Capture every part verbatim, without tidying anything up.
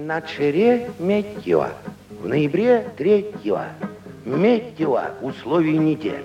На Шереметьево в ноябре третьего. Метьево условий недели.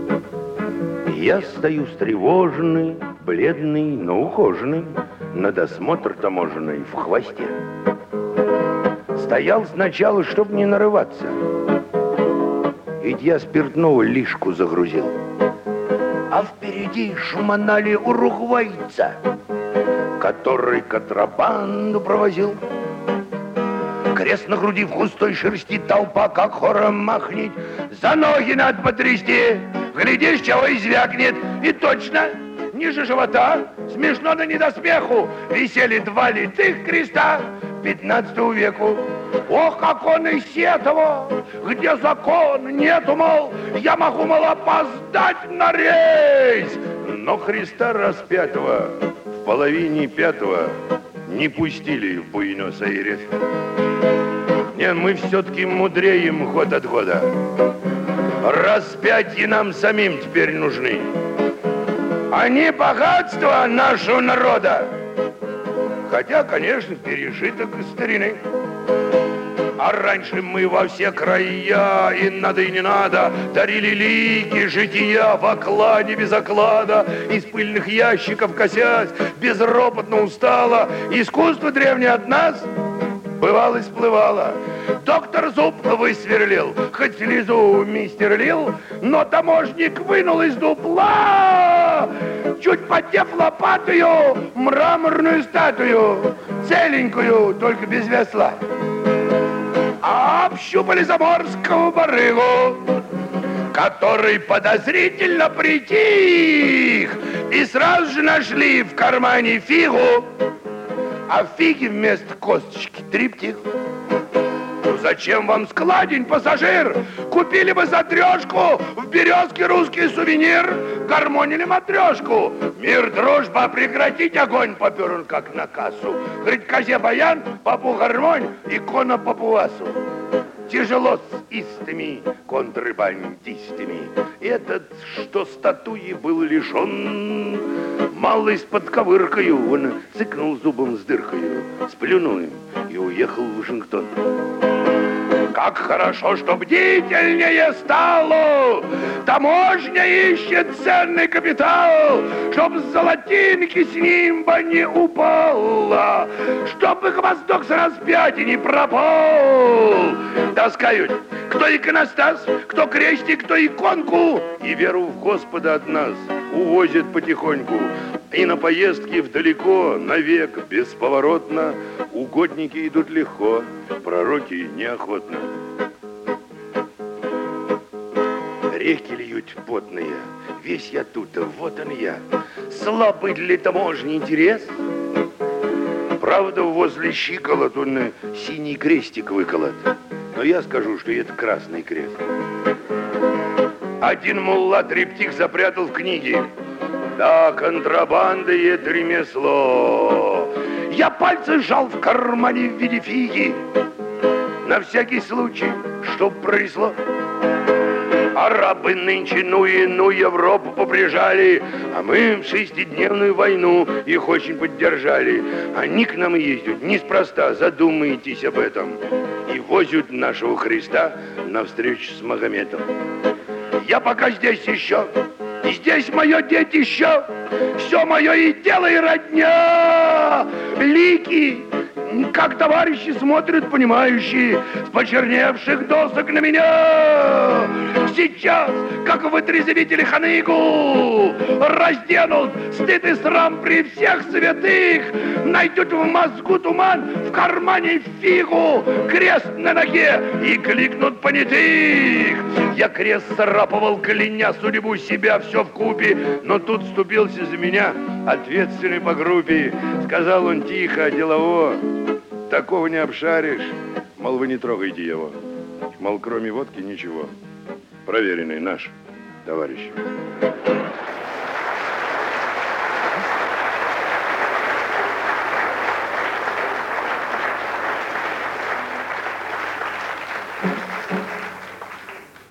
Я стою встревоженный, бледный, но ухоженный, на досмотр таможенный в хвосте. Стоял сначала, чтоб не нарываться, ведь я спиртного лишку загрузил. А впереди шуманали уругвайца, который контрабанду провозил. Крест на груди в густой шерсти, толпа как хором махнет. За ноги надо потрясти, глядишь, чего и звякнет. И точно, ниже живота, смешно да не до смеху, висели два литых креста пятнадцатого веку. Ох, как он и сетовал, где закон нету, мол, я могу, мол, опоздать на рейс. Но Христа распятого в половине пятого не пустили в Буэнос-Айрес. Не, мы все-таки мудреем год от года. Распятие нам самим теперь нужны, а не богатство нашего народа. Хотя, конечно, пережиток старины. А раньше мы во все края, и надо, и не надо, дарили лики жития в окладе без оклада, из пыльных ящиков косясь, безропотно устала. Искусство древнее от нас бывало и всплывало. Доктор зуб высверлил, хоть слезу мистер лил, но таможник вынул из дупла, чуть поддев лопатою, мраморную статую, целенькую, только без весла. А общупали заморского барыгу, который подозрительно притих, и сразу же нашли в кармане фигу, а в фиге вместо косточки триптих. Ну зачем вам складень, пассажир? Купили бы за трешку в Березке русский сувенир, гармонили матрешку. Мир, дружба, прекратить огонь, попер он как на кассу. Говорит, козе баян, папу гармонь, икона папуасу. Тяжело с истыми контрабандистами. Этот, что статуи был лишен, малый с подковыркою, он цыкнул зубом с дыркою, сплюнул им и уехал в Вашингтон. Как хорошо, что бдительнее стало, таможня ищет ценный капитал, чтоб с золотинки с нимба не упала, чтобы гвоздок с распятия не пропал. Таскают кто иконостас, кто крестик, кто иконку, и веру в Господа от нас увозят потихоньку. И на поездки вдалеко, навек, бесповоротно, угодники идут легко, пророки неохотно. Реки льют потные, весь я тут, вот он я, слабый для таможни интерес. Правда, возле щиколот он синий крестик выколот, но я скажу, что это красный крест. Один мулла триптих запрятал в книге. Да, контрабанда и это ремесло. Я пальцы сжал в кармане в виде фиги, на всякий случай, чтоб пронесло. Арабы нынче, ну и ну, Европу поприжали, а мы в шестидневную войну их очень поддержали. Они к нам ездят неспроста, задумайтесь об этом, и возят нашего Христа навстречу с Магометом. Я пока здесь еще, и здесь мое детище, все мое и дело, и родня. Лики, как товарищи смотрят, понимающие, с почерневших досок на меня. Сейчас, как вытрезвители ханыгу, разденут стыд и срам при всех святых, найдут в мозгу туман, в кармане фигу, крест на ноге и кликнут понятых. Я крест царапывал, кляня судьбу себя, все вкупе, но тут вступился за меня ответственный по группе. Сказал он тихо, делово, такого не обшаришь, мол, вы не трогайте его, мол, кроме водки ничего. Проверенный наш товарищ.